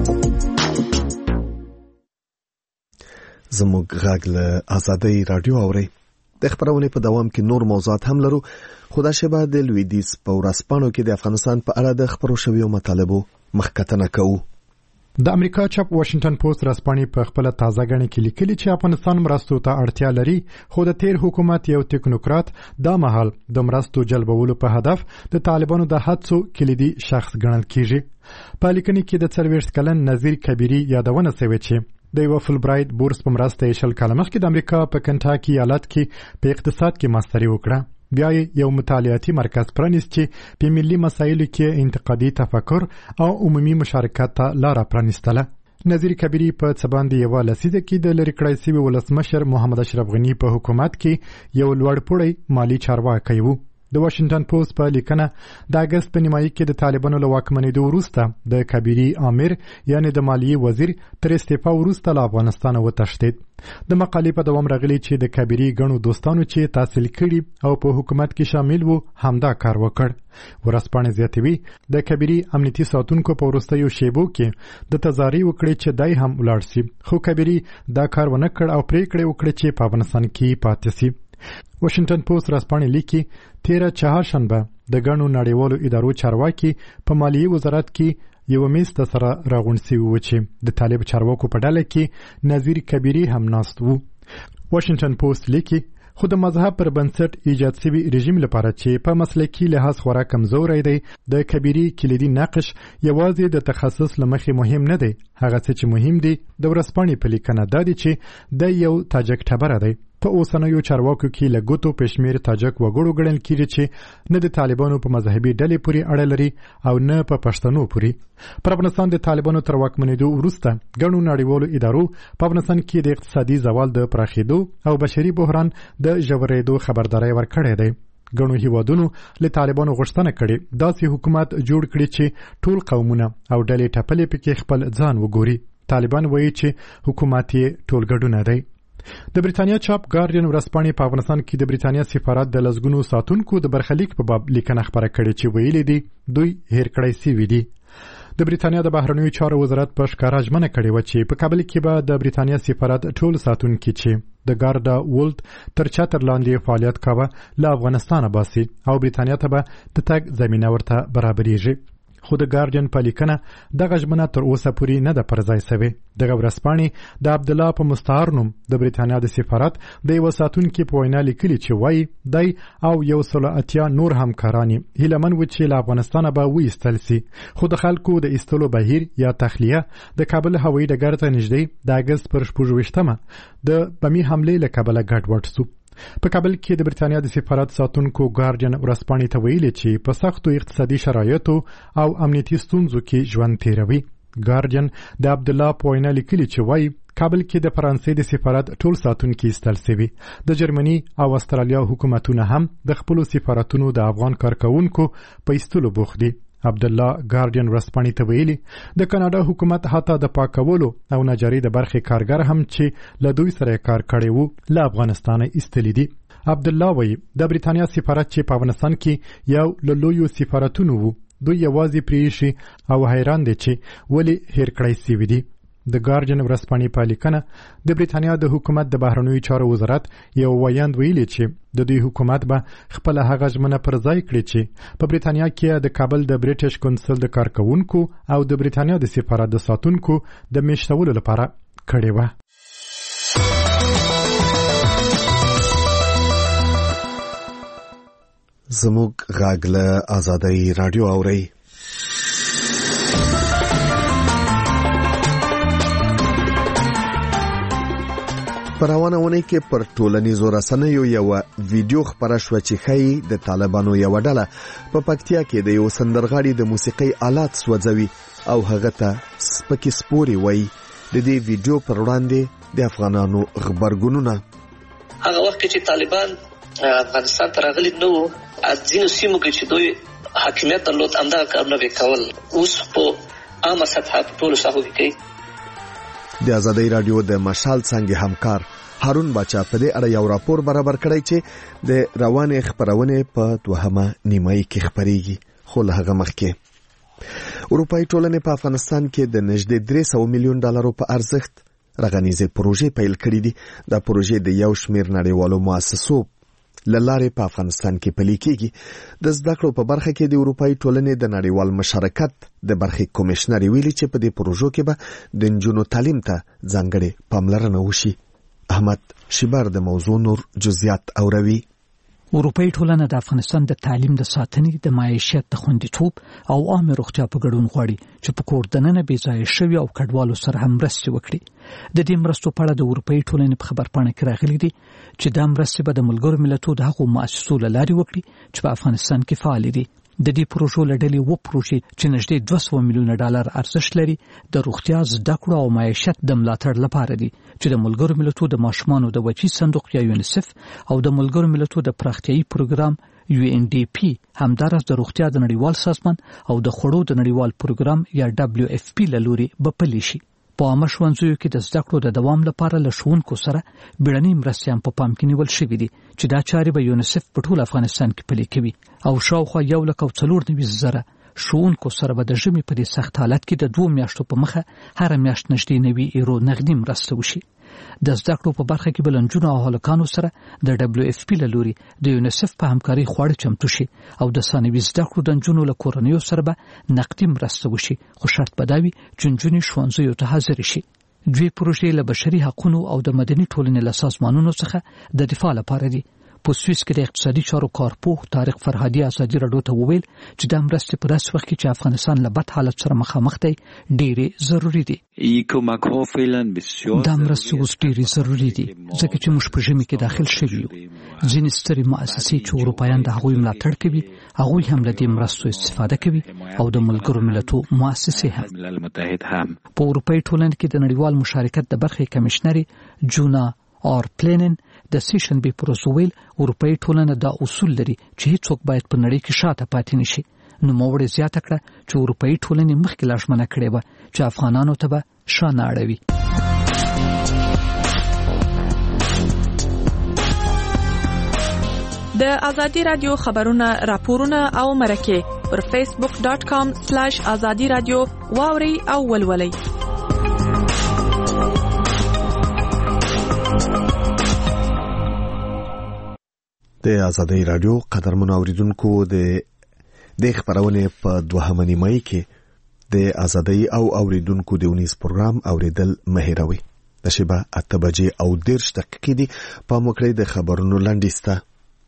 زموږ غږ له ازادي راډیو اوري. د خبرونې په دوام کې نور موضوعات هم لرو، خو دا شبه د لویدیز په ورځپاڼو کې د افغانستان په اړه د خبرو شویو مطالبو مخکتنه کوو. د امریکا چاپ واشنگټن پوسټ رسپانې په خپل تازه غنې کې لیکلي چې افغانستان مرستو ته اړتیا لري، خو د تیر حکومت یو ټیکنوکرات دا مهال د مرستو جلبولو په هدف د طالبانو د هڅو کلیدي شخص ګڼل کیږي. په لیکنې کې د څلوېښت کلن نظیر کبیری یادونه شوې چې د یو فل برایټ بورس په مرسته یې شل کاله مخکې د امریکا په کنټاکي ایالت کې په اقتصاد کې ماستري وکړه. بیا یو مطالعاتي مرکز پرانیست چې په ملي مسایلو کې انتقادي تفکر او عمومي مشارکت ته لار پرانیستله. نظیر کبیری په څه باندې یو لسیزه کې د لری کړای سوي ولسمشر محمد اشرف غنی په حکومت کې یو لوړپوړی مالی چارواکی و. د واشنگټن پوسټ په لیکنه د اگست په نیمایي کې د طالبانو له واکمنېدو وروسته د کبیری امیر یعنی د مالیې وزیر تر استعفا وروسته له افغانستان وتښتید. د مقالې په دوام راغلی چې د کبیری غنو دوستانو چې تحصیل کړي او په حکومت کې شامل وو همدا کار وکړ. ورځپاڼې زیاتوي د کبیری امنیتي ساتونکو په وروستیو شیبو کې د تزاری وکړي چې دای هم ولاړ شي، خو کبیری دا کار ونه کړ او پریکړه وکړه چې په افغانستان کې پاتې شي. واشنگټن پوسټ رسپانې لیکي تیره چهارشنبه د ګڼو نړیوالو ادارو چارواکي په مالیې وزارت کې یو میز ته سره راغونډ شوي وو چې د طالب چارواکو په ډله کې نظیر کبیری هم ناست وو. واشنگټن پوسټ لیکي خو د مذهب پر بنسټ ایجاد شوي رژیم لپاره چې په مسلکي لحاظ خورا کمزوری دی، د کبیری کلیدي نقش یوازې د تخصص له مخې مهم نه دی، هغه څه چې مهم دی د ورځپاڼې په لیکنه دا دی چې د یو تاجک ټبره دی. په اوسنیو چارواکو کې له ګوتو په شمېر تاجک وګړو ګڼل کېږي چې نه د طالبانو په مذهبي ډلې پورې اړه لري او نه په پښتنو پورې. پر افغانستان د طالبانو تر واکمنېدو وروسته ګڼو نړیوالو ادارو په افغانستان کې د اقتصادي زوال د پراخېدو او بشري بحران د ژورېدو خبرداری ورکړی دی. ګڼو هیوادونو له طالبانو غوښتنه کړې داسې حکومت جوړ کړي چې ټول قومونه او ډلې ټپلې پکې خپل ځان وګوري. طالبان وایي چې حکومت یې ټولګډونه دی. د بریتانیا چاپ ګارډین ورځپاڼې په افغانستان کې د بریتانیا سفارت د لسګونو ساتونکو د برخلیک په باب لیکنه خبره کړې چې ویلي دي دوی هیر کړی سوي دي. د بریتانیا د بهرنیو چارو وزارت په ښکاره ژمنه کړې وه چې په کابل کې به د بریتانیا سفارت ټول ساتونکي چې د ګاردا وولت تر چتر لاندې فعالیت کاوه له افغانستانه باسي او بریتانیا ته به د تګ زمینه ورته برابرېږي. خو د ګارډین په لیکنه دغه ژمنه تر اوسه پورې نه ده پر ځای سوې. دغه ورځپاڼې د عبدالله په مستعار نوم د بریتانیا د سفارت د یوه ساتونکي په وینا لیکلي چې وایي دی او یو سل اتیا نور همکاران یې هیلهمن وو چې له افغانستانه به وایستل سي، خو د خلکو د ایستلو بهیر یا تخلیه د کابل هوایي ډګر ته نږدې د اګست پر شپږ ویشتمه د بمي حملې له کبله ګډوډ سو. په کابل کې د بریتانیا د سفارت ساتونکو ګارډین ورځپاڼې ته ویلي چې په سختو اقتصادي شرایطو او امنیتي ستونزو کې ژوند تیروي. ګارډین د عبدالله په وینا لیکلي چې وایي کابل کې د فرانسې د سفارت ټول ساتونکي ایستل سوي. د جرمني او استرالیا حکومتونه هم د خپلو سفارتونو د افغان کارکوونکو په ایستلو بوخت دي. عبدالله ګارډین ورځپاڼې ته ویلي د کاناډا حکومت حتی د پاکولو او نجاري د برخې کارګر هم چې له دوی سره کار کړی وو له افغانستانه ایستلي دي. عبدالله وایي د بریتانیا سفارت چې په افغانستان کې یو له لویو سفارتونو وو دوی یوازې پرېښي او حیران دي چې ولې هیر کړی سوي دي. د ګارډین ورځپاڼې په لیکنه د بریتانیا د حکومت د بهرنیو چارو وزارت یو ویاند ویلي چې د دوی حکومت به خپل هغه ژمنه پر ځای کړي چې په بریتانیا کې د کابل د بریټیش کونسل د کارکوونکو او د بریتانیا د سفارت د ساتونکو د میشتولو لپاره کړې وه. زموږ غږ له آزادۍ راډیو اورئ. په روانه اونۍ کې پر ټولنیزو رسنیو یوه ویډیو خپره شوه چې ښایي د طالبانو یوه ډله په پکتیا کې د یو سندرغاړي د موسیقۍ آلات سوځوي او هغه ته سپکې سپورې وایي. د دې ویډیو پر وړاندې د افغانانو غبرګونونه هغه وخت چې طالبان افغانستان ته راغلي نو ځینو سیمو کې چې دوی حاکمیت درلود همدغه کارونه به کول، اوس په عامه سطحه په ټولو ساحو کې کوي. د آزادۍ راډیو د مشال څنګه همکار هارون باچا په دې اړه یو راپور برابر کړی چې د روانې خبرونې په دوهمه نیمایي کې خبرېږي. خو له هغه مخکې اروپایي ټولنې په افغانستان کې د نږدې درې سوه میلیون ډالرو په ارزښت رغنیزې پروژې پیل کړې دي. دا پروژې د یو شمېر نړیوالو مؤسسو له لارې په افغانستان کې پلي کېږي. د زده کړو په برخه کې د اروپایي ټولنې د نړیوال مشارکت د برخې کمیشنر ویلي چې په دې پروژو کې به د نجونو تعلیم ته ځانګړې پاملرنه وشي. احمد شیبر د موضوع نور جزئیات اوروي. اروپایي ټولنه د افغانستان د تعلیم د ساتنې، د معیشت د خوندیتوب او عامه روغتیا په ګډون غواړي چې په کور دننه بې ځایه شوي او کډوالو سره هم مرستې وکړي. د دې مرستو په اړه د اروپایي ټولنې په خبرپاڼه کې راغلي دي چې دا مرستې به د ملګرو ملتونو د هغو مؤسسو له لارې وکړي چې په افغانستان کې فعال دي. د دې پروژو له ډلې اووه پروژې چې نږدې دوه سوه میلیونه ډالر ارزښت لري د روغتیا، زده کړو او معیشت د ملاتړ لپاره دي چې د ملګرو ملتونو د ماشومانو د وچی صندوق یا یونیسف او د ملګرو ملتونو د پراختیایي پروګرام یو ان ډي پی، همدارس د روغتیا د نړیوال سازمان او د خوړو د نړیوال پروګرام یا دبليو اف پی له لوري به پلي شي. په عامه ښوونځیو کې د زده کړو د دوام لپاره له ښوونکو سره بیړنۍ مرستې هم په پام کې نیول شوې دي چې دا چارې به یونیسف په ټول افغانستان کې پلي کوي او شاوخوا یو لک او څلور نوي زره ښوونکو سره به د ژمي په دې سخت حالت کې د دوه میاشتو په مخه هره میاشت نږدې نوي ایرو نغدي مرسته وشي. د زده کړو په برخه کې بل نجونو او هلکانو سره د دبليو اف پی له لوري د یونیسف په همکاري خواړه چمتو شي او د ثانوي زده کړو د نجونو له کورنیو سره به نقدي مرسته وشي، خو شرط به دا وي چې نجونې ښوونځیو ته حاضر شي. دوی پروژې له بشري حقوقو او د مدني ټولنې له سازمانونو څخه د دفاع لپاره دي. په سویس کې د اقتصادي چارو کارپوه طارق فرهادي ازادي راډیو ته وویل چې دا مرستې په داسې وخت کې چې افغانستان له بد حالت سره مخامخ دی ډېرې ضروري دي. دا مرستې اوس ډېرې ضروري دي ځکه چې موږ په ژمي کې داخل شوي یو. ځینې سترې مؤسسې چې اروپایان د هغوی ملاتړ کوي هغوی هم له دې مرستو استفاده کوي او د ملګرو ملتونو مؤسسې هم. په اروپایي ټولنه کې د نړیوال مشارکت د برخې کمشنري جونا اور پلینن د سیشن بي پروسویل اروپایي ټولنه دا اصول لري چې هیڅوک باید په نړۍ کې شاته پاتې نشي. نو موړې زیاته کړه چې اروپایي ټولنې مخکې لاژمنه کړې وه چې افغانانو ته به شانه اړوي. د آزادي راډیو خبرونه، راپورونه او مرکې پر فیسبوک ډاټ کام سلیش ازادي رادیو واوري او ولولئ. د ازادي رادیو قدرمن اوریدونکو د د خبرونه په دوهمه نیمه کې د ازادي او اوریدونکو د ونیس پروګرام اوریدل مهیروي. د شبا اته بجې او دیرش دقیقې دي په موکړې د خبرونو لاندېسته.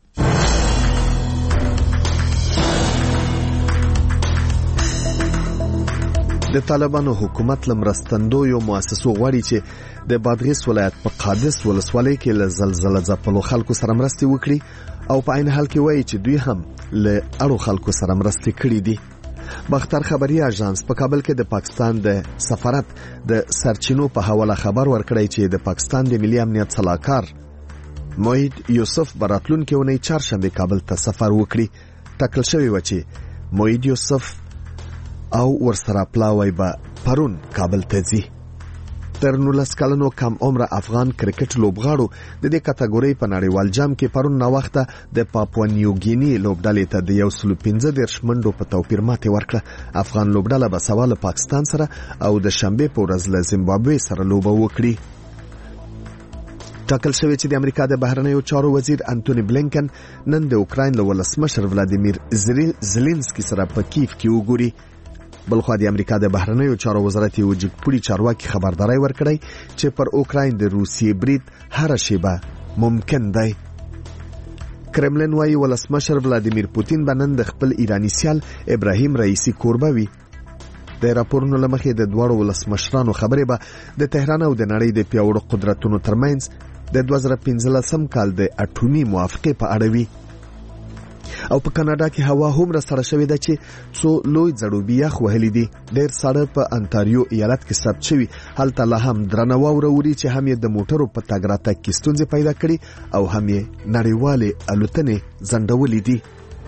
د طالبانو حکومت لمرستندویو مؤسسو غواړي چې د بادغیس ولایت په قادس ولسوالۍ کې له زلزلې ځپلو خلکو سره مرستې وکړي او په عین حال کې وایي چې دوی هم له اړو خلکو سره مرستې کړې دي. بختر خبري اژانس په کابل کې د پاکستان د سفارت د سرچینو په حواله خبر ورکړی چې د پاکستان د ملي امنیت صلاحکار موحد یوسف براتلون کې ونی چهارشنبه کابل ته سفر وکړي. ټاکل شوی و چې موحد یوسف او ورسره پلاوی به پرون کابل ته ځي. تر نولس کلنو کم عمر افغان کرکټ لوبغاړو د دې کټګوري په نړیوال جام کې پرون نا وخته د پاپوا نیوګینی لوبډلې ته د یو سل پنځه دیرش منډو په توپیر ماتې ورکړه. افغان لوبډله به سوال پاکستان سره او د شنبه په ورځ له زیمبابوې سره لوبه وکړي. ټاکل شوی چې د امریکا د بهرنیو چارو وزیر انټونی بلینکن نن د اوکراین له ولسمشر ولادیمیر زلنسکي سره په کیف کې وګوري. بلخو د امریکا د بهرنیو چارو وزارت یو جګپوړي چارواکي خبرداري ورکړی چې پر اوکراین د روسیې برید هر شیبه ممکن دی. کرملین وايي ولسمشر ولادیمیر پوتین بنن د خپل ایرانی سیال ابراهیم رئیسی کوربه وي. د راپورونو لمخې د دوړو ولسمشرانو خبرې به د تهران او د نړۍ د پیاوړو قدرتونو ترمنځ د دوه زره پنځلسم کال د اټومي موافقه په اړه وي. او په کاناډا کې هوا هم را سره شوې ده چې څو لوی ځړوبي یخ وهلي دي. ډېر ساړه په انټاریو ایالت کې ثبت شوي. هلته لا هم درنه واوره وري چې هم یې د موټرو په تګ راتګ کې ستونزې پیدا کړي او هم یې نړیوالې الوتنې ځنډولې دي.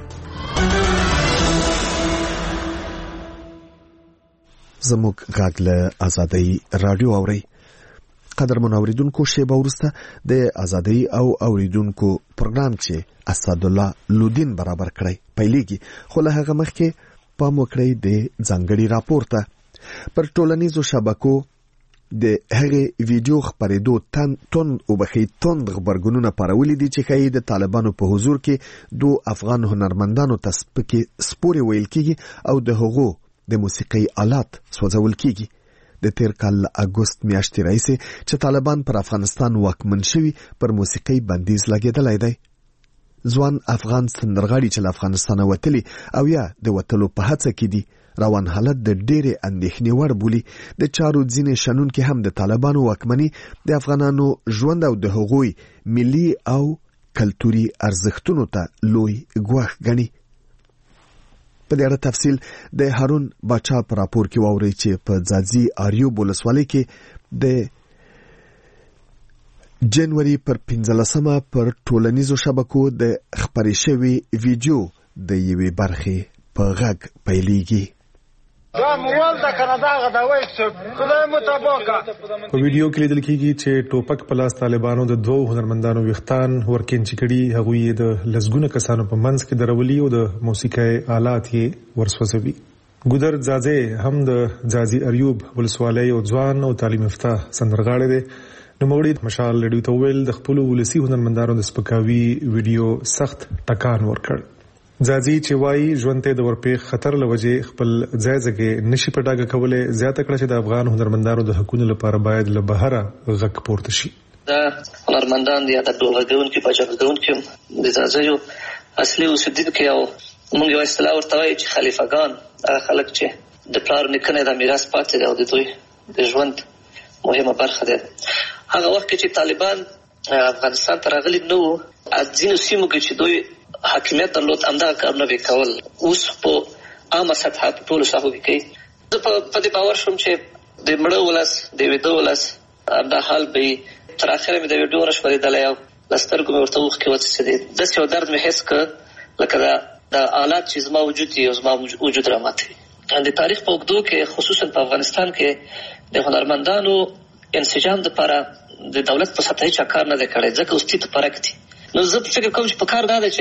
زموږ غږ له ازادي رادیو اوري. قدرمن اوریدونکو شیبه ورسته د ازادي او اوریدونکو پروګرام چې اسد الله لودین برابر کړی پیلېږي، خو له هغه مخکې پام وکړئ د ځانګړي راپور ته. پر ټولنیزو شبکو د هغې ویډیو خپرېدو تن تون او بخې توند غبرګونونه پارولي دي چې ښایي د طالبانو په حضور کې دو افغان هنرمندانو ته سپکې سپورې ویل کېږي او د هغو د موسیقۍ آلات سوځول کېږي. د تیر کال اګوست میاشتې راهیسې چې طالبان پر افغانستان واکمن شوي پر موسیقۍ بندیز لګېدلی دی. ځوان افغان سندرغاړي چې له افغانستانه وتلي او یا د وتلو په هڅه کې دي روان حالت د ډېرې اندېښنې وړ بولي. د چارو ځینې شنونکي هم د طالبانو واکمني د افغانانو ژوند او د هغوی ملي او کلتوري ارزښتونو ته لوی ګواښ ګڼي. په دې اړه تفصیل د هارون باچا په راپور کې واورئ چې په ځاځي آریوب ولسوالۍ کې د جنوري پر پنځلسمه پر ټولنیزو شبکو د خپرې شوې ویډیو د یوې برخې په غږ پیلېږي. دا موال د کانادا غداوي څه خدای متبوکا په ویډیو کې لیدل کېږي چې ټوپک په لاس طالبانو د دوو هنرمندانو ویختان ورکینچ کړي. هغوی د لسګونه کسانو په منځ کې درولي او د موسیقۍ آلات یې ورسوځوي. ګودر ځاځي هم د ځاځي اریوب ولسوالۍ او ځوان او تعلیم یافته سندرغاړی دی. نوموړي مشال لډیو ته ویل د خپل ولسی هنرمندانو د سپکاوي ویډیو سخت ټکان ورکړ. ځاځي چې وایي ژوند ته د ورپېښ خطر له وجې خپل ځای ځای نشي په ډاګه کولی. زیاته کړه چې د افغان هنرمندانو د حقونو لپاره باید له بهره غږ پورته شي. دا هنرمندان دي یا د ډولغږونکي باجاږږونکي د ځاځیو اصلي اوسېدونکي او موږ یو اصطلاح ورته وایو چې خلیفګان، هغه خلک چې د پلار نیکه د میراث پاتې دی او د دوی د ژوند مهمه برخه ده. هغه وخت کې چې طالبان افغانستان ته راغلي نو ځینو سیمو کې چې دوی حاکمیت درلود همدغه کارونه به کول. اوس په عامه سطحه په ټولو ساحو کې کوي. زه په دې باور شوم چې د مړه ولس د ویده ولس همدا حال به تر اخره مې د ویډیو نشمېدلی او له سترګو مې ورته اوښکې وڅڅېدې. داسې یو درد مې حس کړ لکه د آلات چې زما وجود دی او زما وجود راماتوي. د تاریخ په اوږدو کې خصوصا په افغانستان کې د هنرمندانو انسجام دپاره د دولت په سطحه هېچا کار نه دی کړی، ځکه اوس تیت پرک دي. نو زه فکر کوم چې په کار دا دی چې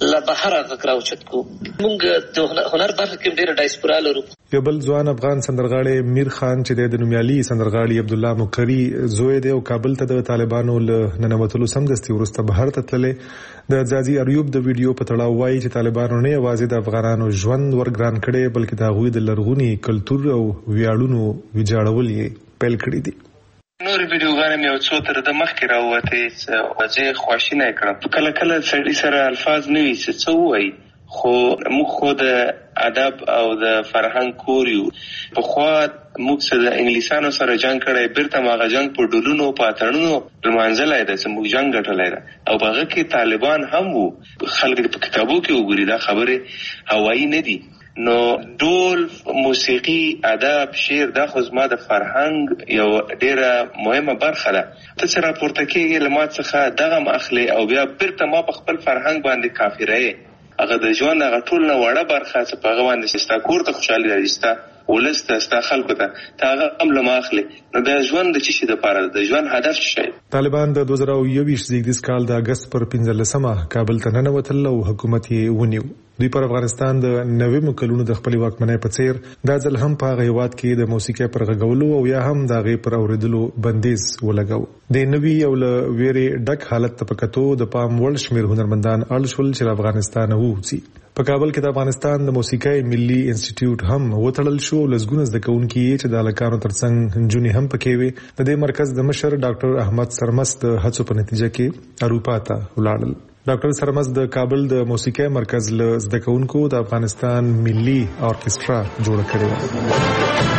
لا بهر غکراو چت کو موږ د هنر برخه کې ډېر ډایسپورا لرو. یو بل ځوان افغان سندرغاړی میر خان چې د نومیالي سندرغاړي عبد الله مقری زوی دی او کابل ته د طالبانو له ننوتلو سمدستي ورسته بهر ته تللې. د ځاځي ایوب د ویډیو په تړاو وایي چې طالبانو نه یوازې د افغانانو ژوند ورګران کړي بلکې د هغوی د لرغوني کلتور او ویاړونو ویجاړول یې پیل کړي دي. نور ویډیوګانې مې یو څو تر د مخکې راووتې چې زه خواشینی کړم. کله کله سړي سره الفاظ نه وي چې څه ووایي، خو موږ خو د ادب او د فرهنګ کور یو. پخوا موږ سره د انګلیسانو سره جنګ کړی، بیرته ماغه جنګ په ډولونو په اتڼونو لمانځلی دی چې موږ جنګ ګټلی دی او په هغه کې طالبان هم وو. خلک په کتابو کې وګوري دا خبرې هوایي نه دي. نو ډول، موسیقي، ادب، شعر دا خو زما د فرهنګ یو ډیره مهمه برخه ده. ته چې راپورته کېږې له ما څخه دغه م اخلې او بیا بیرته ما په خپل فرهنګ باندې کافرهیې. هغه د ژوند هغه ټول نه وړه برخه چې په هغه باندې ستا کور ته خوشحالي راځي، ستا ولس ته، ستا خلکو ته، ته هغه هم له ما اخلې. نو د ژوند د څه شي دپاره د ژوند هدف څه شی؟ طالبان د دوه زره یوویشت زیږدیز کال د اګست پر پنځلسمه کابل ته ننوتل او حکومت یې ونیو. دوی پر افغانستان د نوي کلونو د خپل واکمنۍ په څیر دا ځل هم په هغه هیواد کې د موسیقۍ پر غږولو او یا هم د هغې پر اورېدلو بندیز ولګاوه. د نوي او له ویرې ډک حالت ته په کتو د پام وړ شمېر هنرمندان اړ شول چې له افغانستانه ووځي. په کابل کې د افغانستان د موسیقۍ ملي انسټیټیوټ هم وتړل شو. لسګونه زده کوونکي چې د هلکانو ترڅنګ نجونې هم پکې وې. د دې مرکز د مشر ډاکټر احمد سرمس د هڅو په نتیجه کې اروپا ته ولاړل. ډاکټر سرمس د کابل د موسیقۍ مرکز له زده کوونکو د افغانستان ملي اورکسترا جوړه کړې وه.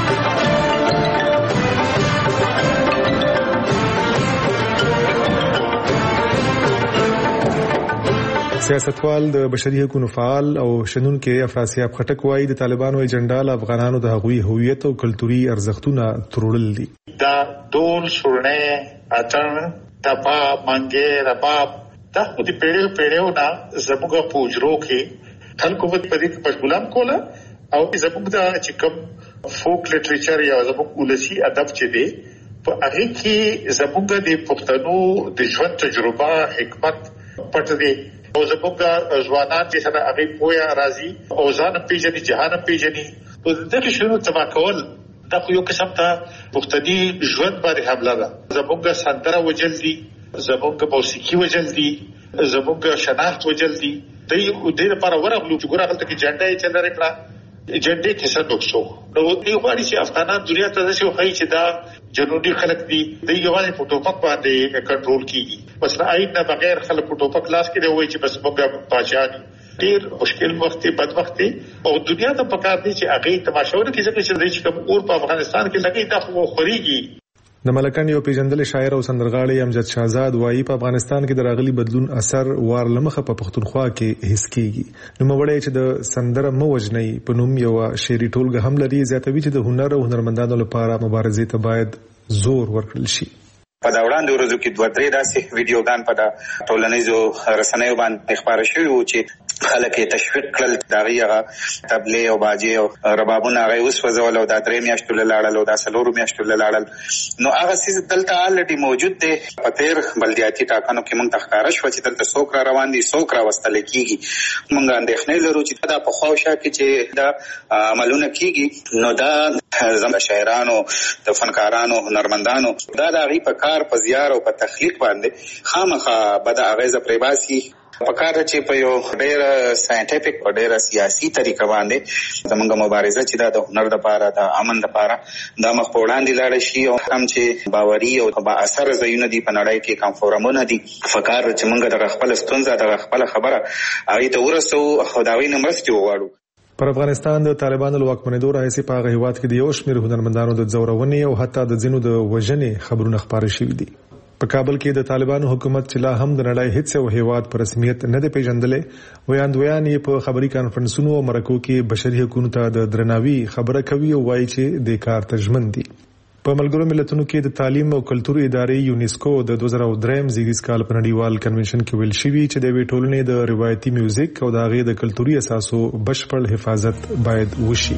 سیاستوال د بشري حقوقو فعال او شنونکي افراسیاب خټک وایي د طالبانو ایجنډا له افغانانو د هغوی هویت او کلتوري ارزښتونه تروړل دي. دا ډول، سورنۍ، اتڼ، تبا، منګې، رباب دا خو د پیړیو پیړیو نه زموږ په حجرو کې خلکو په دې کې مشغولان کوله او زموږ د چې کوم فوک لټریچر یا زموږ ولسي ادب چې دی په هغه کې زموږ د پښتنو د ژوند تجربه، حکمت پټ دی او زموږ ځوانان چې سره هغه پوهه راځي او ځان پیژني، جهان پیژني. نو دغه شنو تبا کول دا خو یو قسم ته پښتني ژوند باندې حمله ده. زموږ سندره وجل دي، زموږ موسیقي وجل دي، زموږ شناخت وجل دي. د دې لپاره ورغلو چې ګوره هلته کې جنډه یې چل لري کړه، جنډې کې څه نقصو. نو دوی غواړي چې افغانان دنیا ته داسې وښایي چې دا جنوني خلک دي، دوی یوازې په ټوپک باندې کنټرول کېږي. بس د عین نه بغیر خلک په ټوپک لاس کې دی وایي چې بس موږ پاچا دي. ډېر مشکل وخت دی، بد وخت دی او دنیا ته پکار دی چې هغې تماشا ونه کړي ځکه چې چې کوم اور په افغانستان کې لګي دا خو خورېږي. د ملکن یو پیژندل شاعر او سندرغاړی امجد شهزاد وایي په افغانستان کې د راغلي بدلون اثر وار لمخه په پښتونخوا کې حس کیږي. نو موړی چې د سندره مو وجنی په نوم یو شعري ټولګه هم لري، زیاتوي چې د هنر او هنرمندانو لپاره مبارزې ته باید زور ورکړل شي. په دا وړاندې ورځو کې دوه درې داسې ویډیوګان په د ټولنیزو رسنیو باندې خپاره شوي وو چې خلک یې تشویق کړل، د هغې هغه تبلې او باجې او ربابونه هغه یې وسوځول او دا درې میاشتو له لاړل او دا څلورو میاشتو له لاړل. نو هغه څیز دلته الریډي موجود دی. په تېر بلدیاتي ټاکنو کې موږ ته ښکاره شوه چې دلته څوک را روان دي، څوک راوستلی کېږي. موږ اندېښنې لرو چې دا په خوا او شا کې چې دا عملونه کېږي نو دا زموږ شاعرانو، د فنکارانو، هنرمندانو دا د هغې په کار، په زیار او په تخلیق باندې خامخا بده اغېزه پرې باسي. پکار چې په یو ډېر ساينټیفیک او ډېر سیاسي طریقه باندې زموږ مبارزه چې دا د هنر لپاره، د امن لپاره دا مخ په وړاندې لاړه شي او هم چې باوري او با اثر ځایونه دي په نړۍ کې، کوم فورمونه دي. فکر چې موږ د خپل ستونزه، د خپل خبره هغې ته ورسو او د هغوی نه مرستې وغواړو. پر افغانستان د طالبانو له واکمنېدو راهیسې په هغه هیواد کې د یو شمېر هنرمندانو د ځورونې او حتی د ځینو د وژنې خبرونه خپاره شوي دي. په کابل کې د طالبانو حکومت چې لا هم د نړۍ هیڅ یو هیواد په رسمیت نه دی پیژندلی، ویاندویان یې په خبري کانفرنسونو او مرکو کې بشري حقوقو ته د درناوي خبره کوي او وایي چې د کار ته ژمن دي. په ملګرو ملتونو کې د تعلیم او کلتور ادارې یونیسکو د دوه زره درې زیږدیز کال په نړیوال کنونشن کې ویل شوي چې د یوې ټولنې د روایتي میوزیک او د هغې د کلتوري اساسو بشپړ حفاظت باید وشي.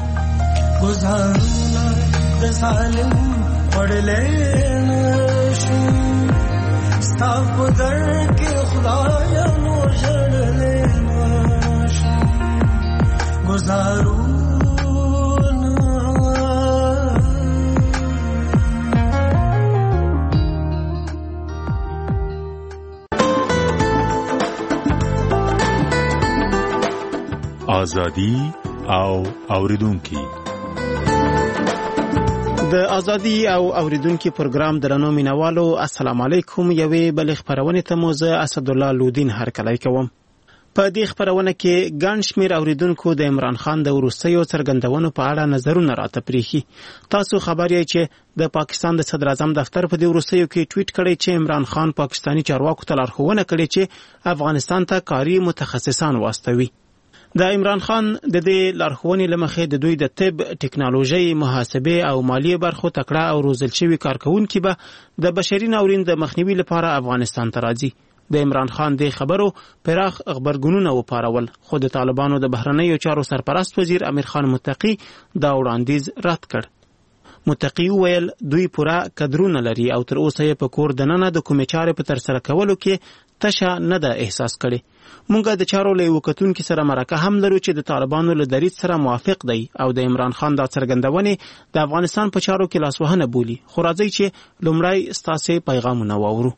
ستاپ در کې خدایا نو جړلې گذارونه ازادي او اوریدونکي د ازادي او اوریدونکي پروګرام درنو مینوالو السلام علیکم. یوې بل خبرونه ته مو زه اسد الله لودین هرکلی کوم. په دې خبرونه کې ګڼ شمېر اوریدونکو د عمران خان د وروستیو څرګندونو په اړه نظرونه راته پریښي. تاسو خبر یې چې د پاکستان د صدر اعظم دفتر په دې وروستیو کې ټویټ کړی چې عمران خان پاکستانی چارواکو ته لارښوونه کړې چې افغانستان ته کاري متخصصان واستوي. د عمران خان د دې لارښوونې له مخې د دوی د طب، ټکنالوژي، محاسبه او مالیې برخو تکړه او روزل شوي کارکونکي به د بشري ناورین د مخنیوي لپاره افغانستان ته راځي. د عمران خان د خبرو پراخ خبرګونونه وپارول، خو د طالبانو د بهرنیو چارو سرپرست وزیر امیر خان متقی دا وړاندیز رد کړ. متقی ویل دوی پوره کدرونه لري او تر اوسه په کور دننه د کومې چارې په تر سره کولو کې تشه نه ده احساس کړي. مونږ د چارو له وکتونکو سره مرکه هم لرو چې د طالبانو له دریځ سره موافق دی او د عمران خان دا څرګندونې د افغانستان په چارو کې لاسوهنه بولي. خو راځي چې لومړی ستاسو پیغامونه واورو.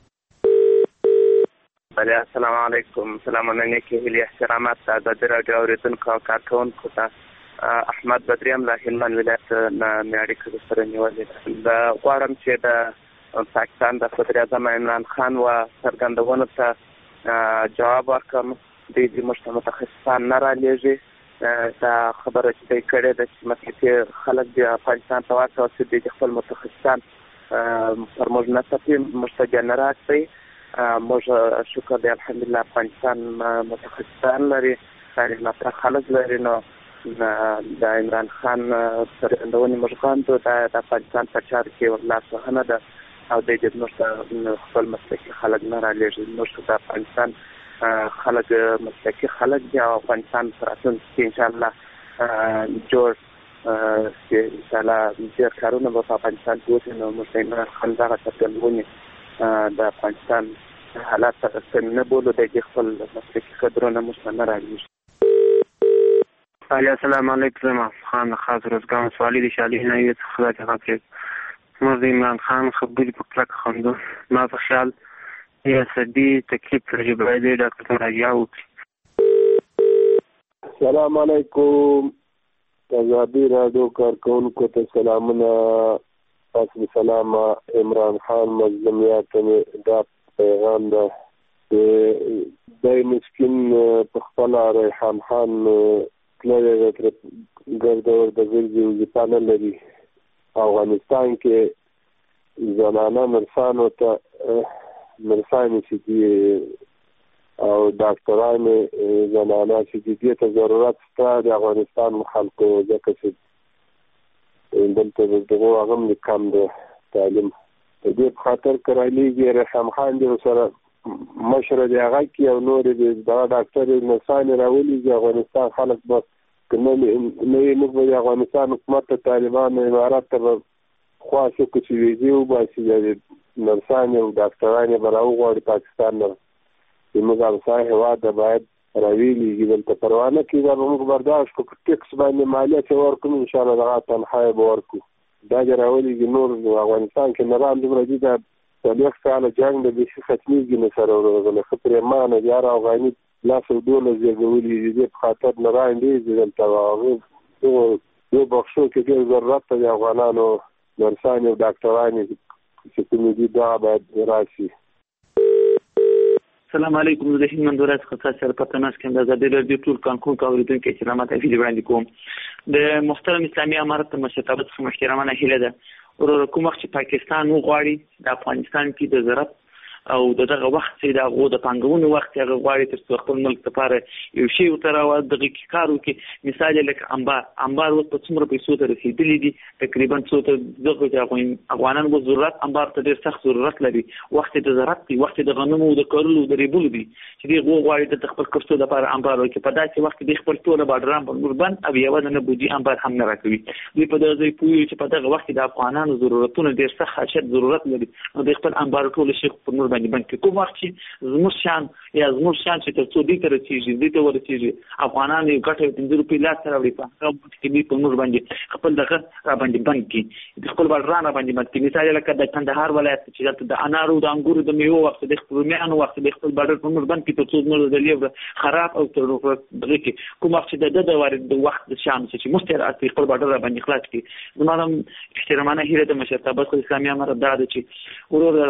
السلام علیکم. سلامونه نیکی هیلې احترامات د ازادي راډیو اوریدونکو او کارکونکو ته. احمد بدریم له هلمند ولایت نه مې اړیکه سره نیولې ده. غواړم چې د پاکستان د صدر اعظم عمران خان و څرګندونو ته جواب ورکړم. دوی زموږ ته متخصصان نه رالیږي. دا خبره چې دوی کړې ده چې مخکې خلک د افغانستان ته واچوه چې دوی د خپل متخصصان پر موږ نه تپي، موږ ته بیا نه راکړي. موږ شکر دی الحمدلله افغانستان متخصصان لري، تعلیم یافته خلک لري. نو د عمران خان څرګندونې موږ غواړو د افغانستان په چارو کې لاسوهنه ده او دوی د موږ ته خپل مسلکي خلک نه رالیږي. موږ ته د افغانستان خلک مسلکي خلک دي او افغانستان په راتلونکي کې انشاءالله جوړ انشاءالله ډېر کارونه به په افغانستان کې وشي. نو موږ ته عمران خان دغه څرګندونې د افغانستان حالات ته نه بولو، د خپل مسلکي کدرونه موږ ته نه رالیږي. السلام علیکم. زما خان خاص روزګان سوالی دی شالی نه یو څه خدای ته خاطر موږ د عمران خان خبرې په کلک خوندو. ما په خیال یا سدي تکلیف لري باید ډاکټر راځي وکړي. السلام علیکم. ازادي راډیو کارکونکو ته سلامونه. تاسو سلام. عمران خان مظلومیت دا پیغام ده د مسکین په خپل ریحان خان کله تر ګردور د ګرځي وظیفه نه لري. افغانستان کې زنانه نرسانو ته نرسانې چې دي او ډاکټرانې زنانه چې دي ته ضرورت شته د افغانستان خلکو، ځکه چې دلته د دغو هغه هم کم دی تعلیم. د دې په خاطر کرالیږي رحم خان دی سره مشره دی هغه کې او نور دی دا ډاکټر نرسانې راولېږي. افغانستان خلک به نه نه موږ به د افغانستان حکومت ته طالبان امارات ته به خواست وکړو چې ویزې وباسي د نرسانې او ډاکټرانې به راوغواړي پاکستان نه. زموږ همسایه هېواد ته باید راویلېږي. دلته پروانه کې به موږ برداشت کړو، ټکس باندې مالیه چې ورکړو انشاءالله دغه تنخواه به ورکړو. دا چې راولېږي نور افغانستان کې نران دومره دي د څلوېښت کاله جنګ د بیخي ختمېږي نه سره ورغله. ښه پرېمانه دي. هر افغاني لاس او دولس زېږولي دي. دې په خاطر نران ډېر دي دلته. هغه دغو بخښو کې ډېر ضرورت ته د افغانانو نرسانې او ډاکټرانې چې کومې دي دا باید راشي. السلام علیکم. زه د هلمند ولایت څخه تاسو سره په تماس کې یم. د ازادي راډیو ټول کارکونکو اورېدونکو ته سلامات او هیلې وړاندې کوم. د محترم اسلامي امارت د مشرتابه څخه محترمانه هیله ده ورور کوم وخت چې پاکستان وغواړي د افغانستان کې د زراعت او دغه وخت چې د هغو د پانګونې وخت هغه غواړي تر څو خپل ملک لپاره یو شی وتراوه دغه کې کار وکړي. مثال یې لکه انبار انبار اوس په څومره پیسو ته رسېدلي دي، تقریبا څو ته دغه چې افغانان به ضرورت انبار ته ډېر سخت ضرورت لري. وخت د زراعت دی، وخت د غنمو د کرلو د ریبلو دی چې دوی غواړي د خپل کښتو لپاره انبار وکړي. په داسې وخت کې دوی خپل ټوله بارډران پر نور بند او یوه دانه بودجې انبار هم نه راکوي. دوی په دغه ځای پوهېږي چې په دغه وخت کې د افغانانو ضرورتونه ډېر سخت حاجت ضرورت لري، نو دوی خپل انبار ټوله شي پر نور نور باندې بند کړي. کوم وخت چې زموږ شان یا زموږ شان چې تر څو دې ته رسېږي دې ته ورسېږي افغانان یې ګټه پنځه روپۍ لاس ته راوړي په هغه وخت کې دوی په موږ باندې خپل دغه را باندې بند کړي د خپل بازاران را باندې بند کړي. مثال لکه د کندهار ولایت چې دلته د انارو د انګورو د میوو وخت د رومیانو وخت د خپل بازار په موږ بند کړي تر څو زموږ د لیبر خراب او تر دغه کې کوم وخت چې د د وارد د وخت د شام چې مستعار په خپل بازار را باندې خلاص کړي. زموږ احترامانه هیله د مشرتابه اسلامي امر دا ده چې ورور